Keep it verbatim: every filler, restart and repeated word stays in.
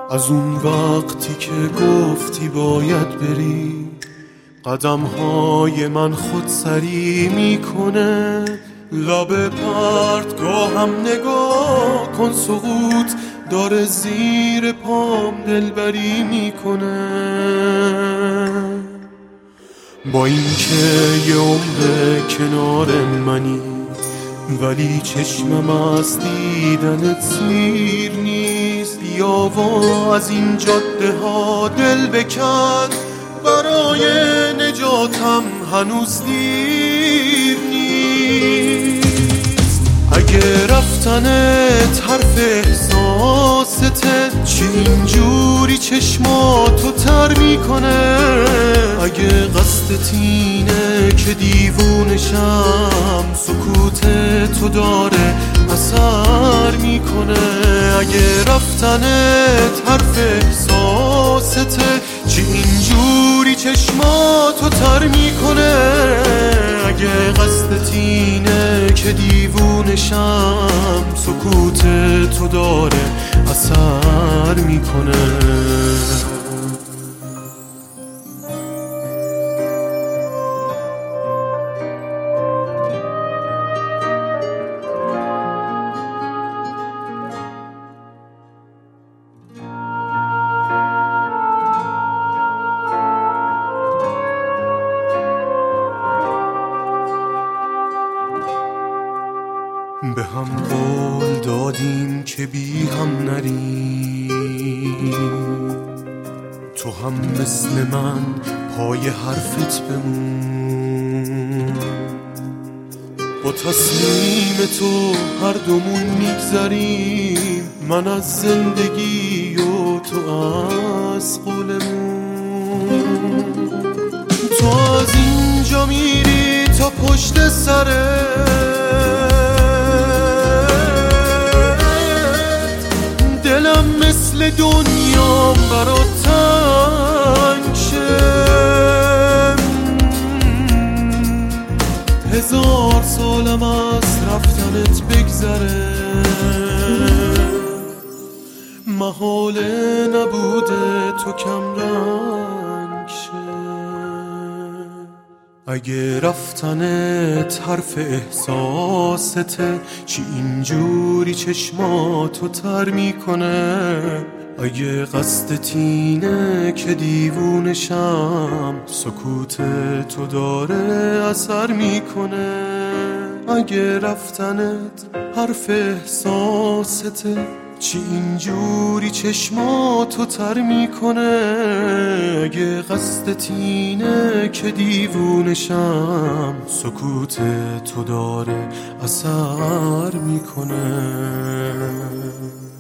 از اون وقتی که گفتی باید بری، قدم های من خود سری میکنه. لب پرتگاهم نگاه کن، سقوط داره زیر پام دلبری میکنه. با اینکه یه عمر کنار منی، ولی چشمم از دیدنت سیر نیست. بیاوا از این جاده ها دل بکن، برای نجاتم هنوز دیر نیست. اگه رفتنت حرف احساسته، چه اینجوری چشماتو تر میکنه؟ اگه قصدت اینه که دیوونشم، سکوت تو داره اثر میکنه. اگه رفتنت حرف احساسته، چه اینجوری چشماتو تر میکنه؟ اگه قصدت اینه که دیوونشم، سکوت تو داره اثر میکنه. به هم قول دادیم که بی هم نریم، تو هم مثل من پای حرفت بمون. با تصمیم تو هر دومون میگذریم، من از زندگی و تو از قولمون. تو از اینجا میری تا پشت سرت، دلم مثل دنیا برات تنگ شه. هزار سالم از رفتنت بگذره، محاله نبوده تو کم رنگ شه. اگه رفتنت حرف احساسته، چی اینجوری چشماتو تر میکنه؟ اگه قصدت اینه که دیوونشم، سکوت تو داره اثر میکنه. اگه رفتنت حرف احساسته، چی اینجوری چشماتو تر میکنه؟ اگه قصدت اینه که دیوونشم، سکوت تو داره اثر میکنه.